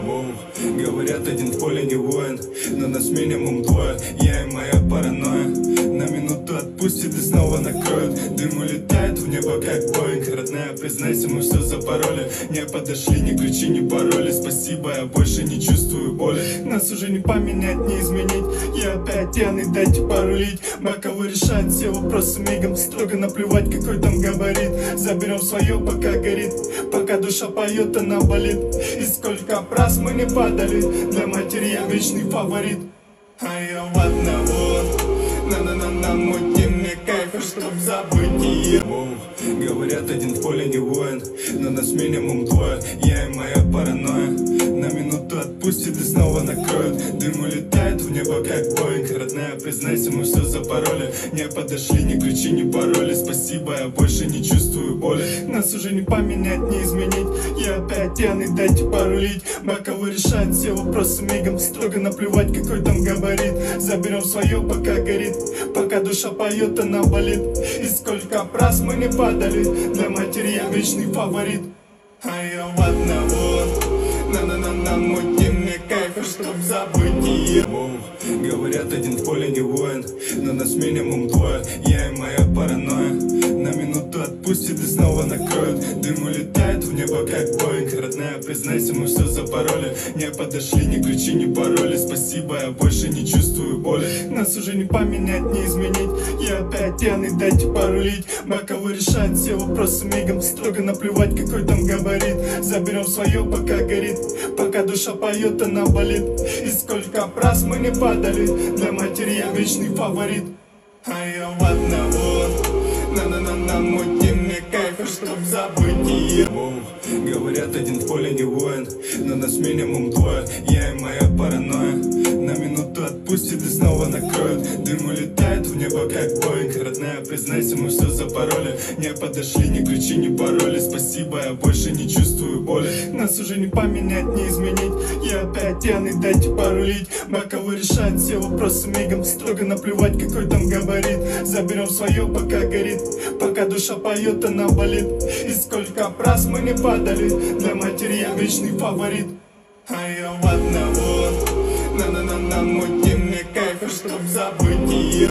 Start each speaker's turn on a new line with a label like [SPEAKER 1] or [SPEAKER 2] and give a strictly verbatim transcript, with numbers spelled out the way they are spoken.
[SPEAKER 1] Говорят, один в поле не воин, но нас минимум двое. Я и моя паранойя на минуту отпустит и снова накроет. Дым улетает в небо, как Боинг. Родная, признайся, мы все запороли. Не подошли ни ключи, ни пароли. Спасибо, я больше не чувствую боли. Нас уже не поменять, не изменить. Я опять пьяный, дайте порулить. Боковой решает все вопросы мигом. Строго наплевать, какой там габарит. Заберем свое, пока горит. Пока душа поет, она болит. И сколько раз мы не падали. Для матери я вечный фаворит. А я в одного на-на-на-на мутим мне кайфа, чтоб забыть ее. Говорят, один в поле не воин, но нас минимум двое. Я и моя паранойя на минуту отпустит и снова накроет. Дым улетает в небо, как Боинг. Родная, признайся, мы все запороли. Не подошли ни ключи, ни пароли. Спасибо, я больше не чувствую боли. Нас уже не поменять, не изменить. Я опять пьяный, дайте порулить. Боковой решает все вопросы мигом. Строго наплевать, какой там габарит. Заберем свое, пока горит. Пока душа поет, она болит. И сколько раз мы не падали. Для матери я вечный фаворит. А я в одного на-на-на-на мутим мне кайфа, чтоб забыть ее. Говорят, один в поле не воин, но нас минимум двое. Я и моя паранойя на минуту отпустит и снова накроет. Дым улетает в небо, как Боинг. Родная, признайся, мы все запороли. Не подошли ни ключи, ни пароли. Спасибо, я больше не чувствую боли. Нас уже не поменять, не изменить. Я опять пьяный, дайте порулить. Боковой решает все вопросы мигом. Строго наплевать, какой там габарит. Заберем свое, пока горит. Пока душа поет, она болит. И сколько раз мы не падали. Для матери я вечный фаворит. А я в одного на-на-на-на мутим мне кайфа, чтоб забыть ее. Говорят, один в поле не воин, но нас минимум двое. Я и моя паранойя на минуту отпустит и снова накроет. Дым улетает в небо, как Боинг. Родная, признайся, мы все запороли. Не подошли ни ключи, ни пароли. Спасибо, я больше не чувствую боли. Нас уже не поменять, не изменить. Я опять пьяный, дайте порулить. Боковой решает все вопросы мигом. Строго наплевать, какой там габарит. Заберем свое, пока горит. Пока душа поет, она болит. И сколько раз мы не падали. Для матери я вечный фаворит. А я в одного на-на-на-на мутим мне кайфа, чтоб забыть ее.